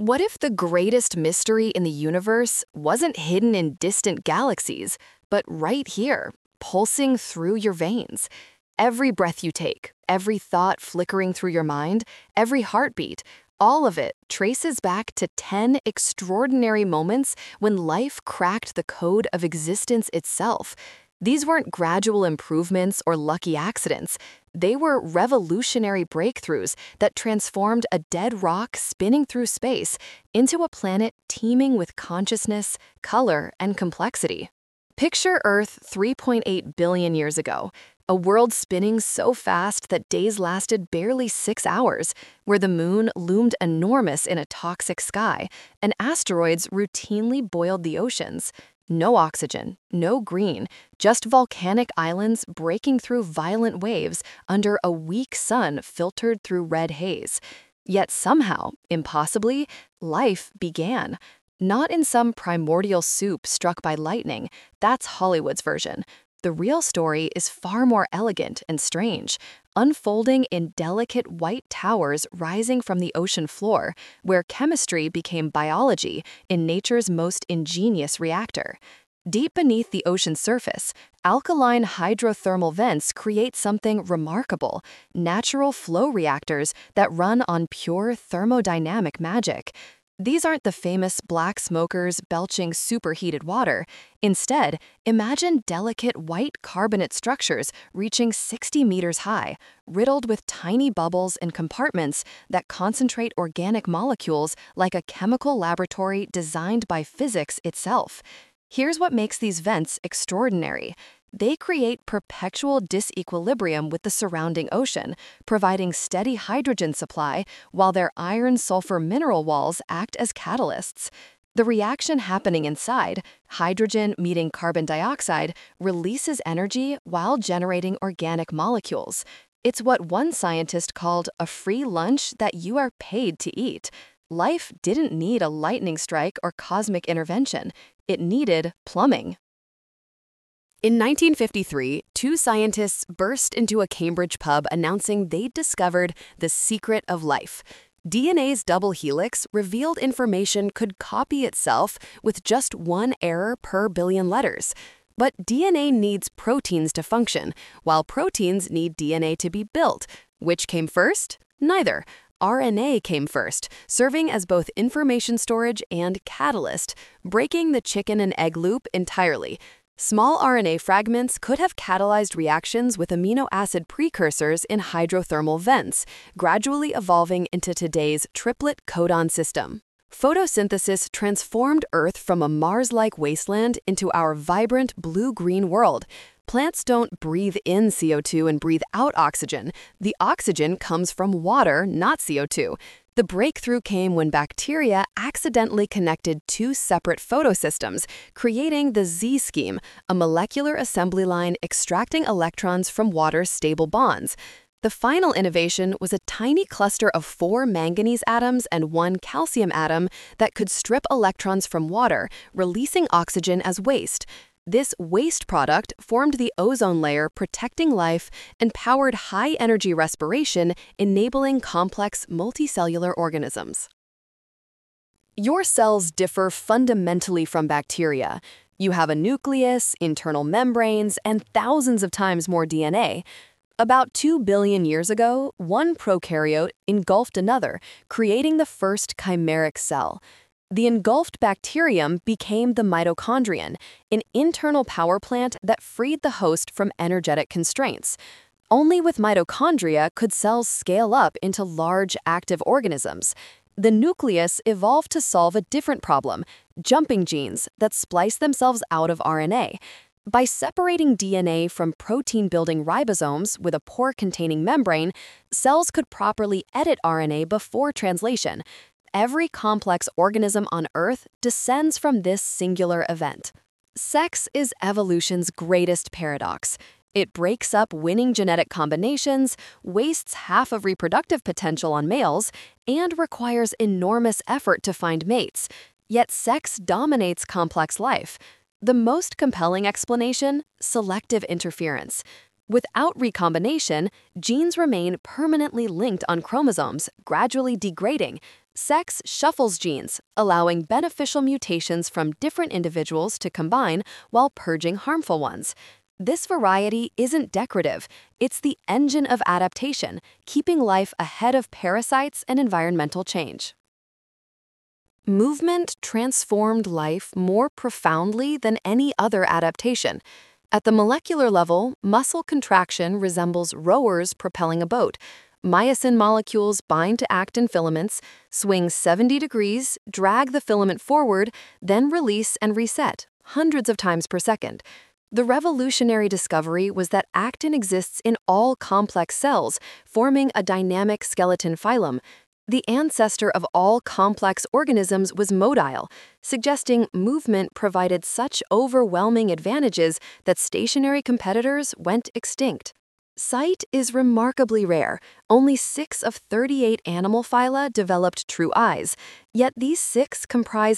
What if the greatest mystery in the universe wasn't hidden in distant galaxies, but right here, pulsing through your veins? Every breath you take, every thought flickering through your mind, every heartbeat, all of it traces back to 10 extraordinary moments when life cracked the code of existence itself. These weren't gradual improvements or lucky accidents. They were revolutionary breakthroughs that transformed a dead rock spinning through space into a planet teeming with consciousness, color, and complexity. Picture Earth 3.8 billion years ago, a world spinning so fast that days lasted barely 6 hours, where the moon loomed enormous in a toxic sky, and asteroids routinely boiled the oceans. No oxygen, no green, just volcanic islands breaking through violent waves under a weak sun filtered through red haze. Yet somehow, impossibly, life began. Not in some primordial soup struck by lightning, that's Hollywood's version. The real story is far more elegant and strange, unfolding in delicate white towers rising from the ocean floor, where chemistry became biology in nature's most ingenious reactor. Deep beneath the ocean surface, alkaline hydrothermal vents create something remarkable: natural flow reactors that run on pure thermodynamic magic. These aren't the famous black smokers belching superheated water. Instead, imagine delicate white carbonate structures reaching 60 meters high, riddled with tiny bubbles and compartments that concentrate organic molecules like a chemical laboratory designed by physics itself. Here's what makes these vents extraordinary. They create perpetual disequilibrium with the surrounding ocean, providing steady hydrogen supply while their iron-sulfur mineral walls act as catalysts. The reaction happening inside, hydrogen meeting carbon dioxide, releases energy while generating organic molecules. It's what one scientist called a free lunch that you are paid to eat. Life didn't need a lightning strike or cosmic intervention. It needed plumbing. In 1953, two scientists burst into a Cambridge pub announcing they'd discovered the secret of life. DNA's double helix revealed information could copy itself with just one error per billion letters. But DNA needs proteins to function, while proteins need DNA to be built. Which came first? Neither. RNA came first, serving as both information storage and catalyst, breaking the chicken and egg loop entirely. Small RNA fragments could have catalyzed reactions with amino acid precursors in hydrothermal vents, gradually evolving into today's triplet codon system. Photosynthesis transformed Earth from a Mars-like wasteland into our vibrant blue-green world. Plants don't breathe in CO2 and breathe out oxygen. The oxygen comes from water, not CO2. The breakthrough came when bacteria accidentally connected two separate photosystems, creating the Z-scheme, a molecular assembly line extracting electrons from water's stable bonds. The final innovation was a tiny cluster of 4 manganese atoms and 1 calcium atom that could strip electrons from water, releasing oxygen as waste. This waste product formed the ozone layer, protecting life, and powered high-energy respiration, enabling complex multicellular organisms. Your cells differ fundamentally from bacteria. You have a nucleus, internal membranes, and thousands of times more DNA. About 2 billion years ago, one prokaryote engulfed another, creating the first chimeric cell. The engulfed bacterium became the mitochondrion, an internal power plant that freed the host from energetic constraints. Only with mitochondria could cells scale up into large, active organisms. The nucleus evolved to solve a different problem: jumping genes that splice themselves out of RNA. By separating DNA from protein-building ribosomes with a pore-containing membrane, cells could properly edit RNA before translation. Every complex organism on Earth descends from this singular event. Sex is evolution's greatest paradox. It breaks up winning genetic combinations, wastes half of reproductive potential on males, and requires enormous effort to find mates. Yet sex dominates complex life. The most compelling explanation: selective interference. Without recombination, genes remain permanently linked on chromosomes, gradually degrading. Sex shuffles genes, allowing beneficial mutations from different individuals to combine while purging harmful ones. This variety isn't decorative, it's the engine of adaptation, keeping life ahead of parasites and environmental change. Movement transformed life more profoundly than any other adaptation. At the molecular level, muscle contraction resembles rowers propelling a boat. Myosin molecules bind to actin filaments, swing 70 degrees, drag the filament forward, then release and reset, hundreds of times per second. The revolutionary discovery was that actin exists in all complex cells, forming a dynamic skeleton phylum. The ancestor of all complex organisms was motile, suggesting movement provided such overwhelming advantages that stationary competitors went extinct. Sight is remarkably rare. Only 6 of 38 animal phyla developed true eyes, yet these 6 comprise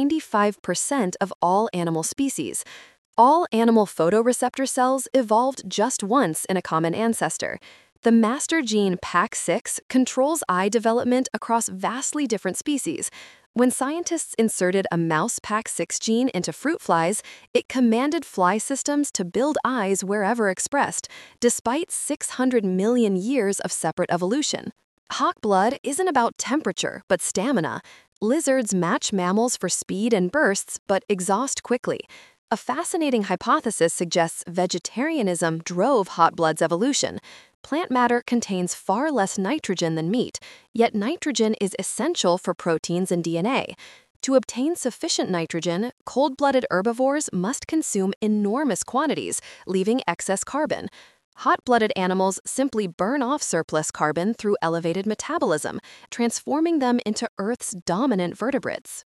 95% of all animal species. All animal photoreceptor cells evolved just once in a common ancestor. The master gene PAX6 controls eye development across vastly different species. When scientists inserted a mouse PAX6 gene into fruit flies, it commanded fly systems to build eyes wherever expressed, despite 600 million years of separate evolution. Hawk blood isn't about temperature, but stamina. Lizards match mammals for speed and bursts, but exhaust quickly. A fascinating hypothesis suggests vegetarianism drove hot blood's evolution. Plant matter contains far less nitrogen than meat, yet nitrogen is essential for proteins and DNA. To obtain sufficient nitrogen, cold-blooded herbivores must consume enormous quantities, leaving excess carbon. Hot-blooded animals simply burn off surplus carbon through elevated metabolism, transforming them into Earth's dominant vertebrates.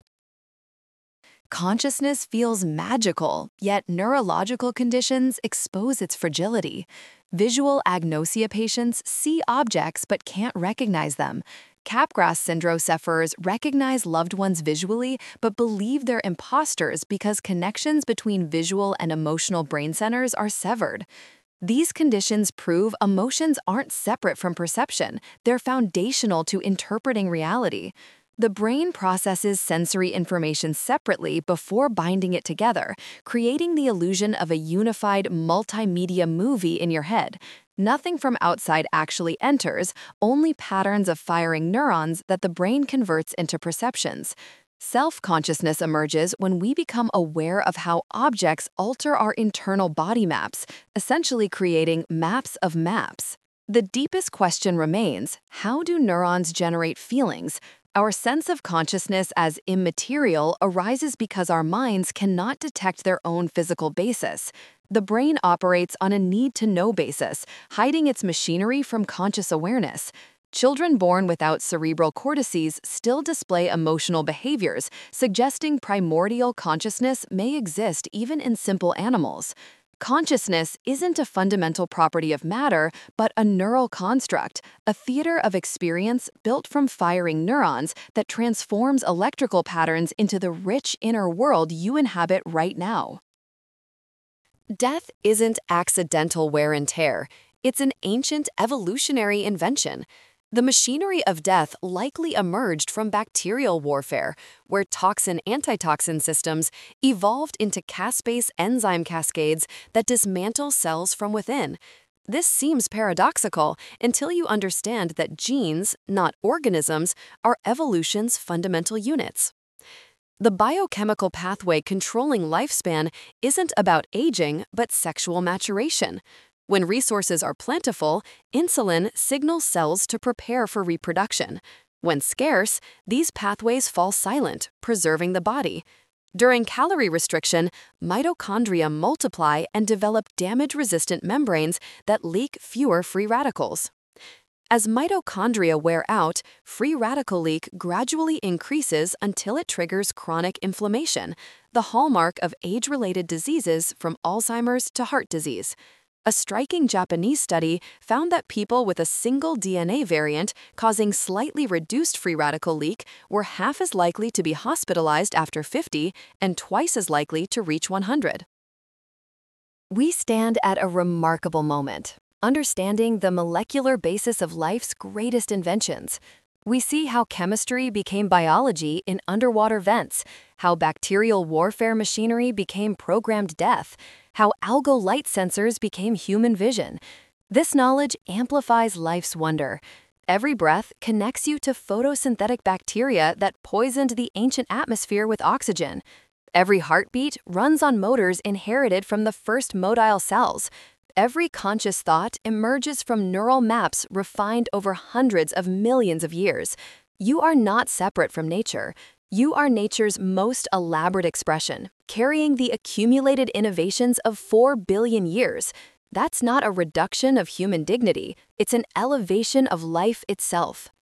Consciousness feels magical, yet neurological conditions expose its fragility. Visual agnosia patients see objects but can't recognize them. Capgras syndrome sufferers recognize loved ones visually but believe they're imposters because connections between visual and emotional brain centers are severed. These conditions prove emotions aren't separate from perception, they're foundational to interpreting reality. The brain processes sensory information separately before binding it together, creating the illusion of a unified multimedia movie in your head. Nothing from outside actually enters, only patterns of firing neurons that the brain converts into perceptions. Self-consciousness emerges when we become aware of how objects alter our internal body maps, essentially creating maps of maps. The deepest question remains: how do neurons generate feelings? Our sense of consciousness as immaterial arises because our minds cannot detect their own physical basis. The brain operates on a need-to-know basis, hiding its machinery from conscious awareness. Children born without cerebral cortices still display emotional behaviors, suggesting primordial consciousness may exist even in simple animals. Consciousness isn't a fundamental property of matter, but a neural construct, a theater of experience built from firing neurons that transforms electrical patterns into the rich inner world you inhabit right now. Death isn't accidental wear and tear. It's an ancient evolutionary invention. The machinery of death likely emerged from bacterial warfare, where toxin-antitoxin systems evolved into caspase enzyme cascades that dismantle cells from within. This seems paradoxical until you understand that genes, not organisms, are evolution's fundamental units. The biochemical pathway controlling lifespan isn't about aging, but sexual maturation. When resources are plentiful, insulin signals cells to prepare for reproduction. When scarce, these pathways fall silent, preserving the body. During calorie restriction, mitochondria multiply and develop damage-resistant membranes that leak fewer free radicals. As mitochondria wear out, free radical leak gradually increases until it triggers chronic inflammation, the hallmark of age-related diseases from Alzheimer's to heart disease. A striking Japanese study found that people with a single DNA variant causing slightly reduced free radical leak were half as likely to be hospitalized after 50 and twice as likely to reach 100. We stand at a remarkable moment, understanding the molecular basis of life's greatest inventions. We see how chemistry became biology in underwater vents, how bacterial warfare machinery became programmed death, how algal light sensors became human vision. This knowledge amplifies life's wonder. Every breath connects you to photosynthetic bacteria that poisoned the ancient atmosphere with oxygen. Every heartbeat runs on motors inherited from the first motile cells. Every conscious thought emerges from neural maps refined over hundreds of millions of years. You are not separate from nature. You are nature's most elaborate expression, carrying the accumulated innovations of 4 billion years. That's not a reduction of human dignity, it's an elevation of life itself.